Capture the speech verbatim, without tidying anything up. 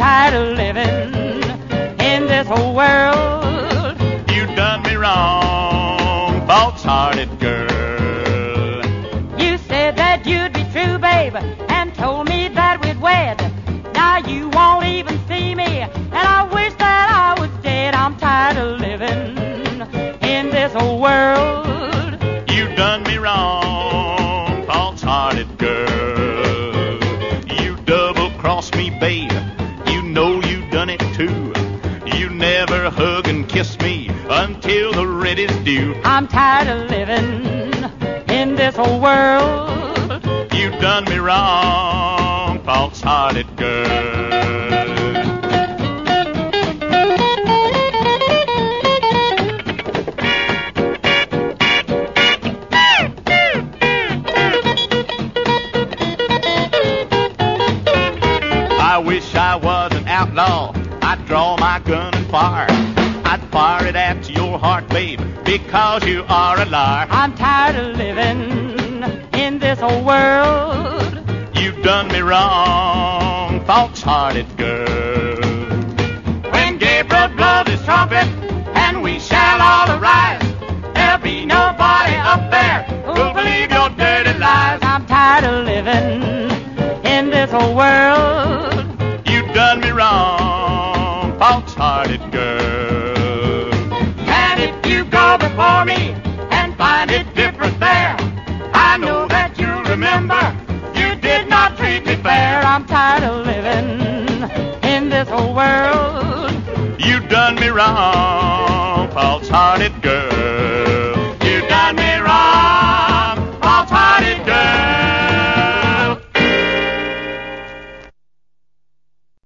tired of living in this whole world. You done me wrong, false-hearted girl. You said that you'd be true, babe, and told me that we'd wed. Now you won't even see me, and I wish that I was dead. I'm tired of living in this whole world. You done me wrong, false-hearted girl. You double-crossed me, babe. You know you done it too. You never hug and kiss me until the red is due. I'm tired of living in this whole world. You done me wrong, false-hearted girl. I wish I was an outlaw. I'd draw my gun and fire. I'd fire it at your heart, babe, because you are a liar. I'm tired of living in this whole world. You done me wrong, false-hearted girl. When Gabriel blows his trumpet and we shall all arise, there'll be nobody up there who'll believe your dirty lies. I'm tired of living in this whole world. You done me wrong, false-hearted girl. And if you go before me and find it different there, I know that you'll remember you did not treat me fair. I'm tired of living in this whole world. You done me wrong, false-hearted girl.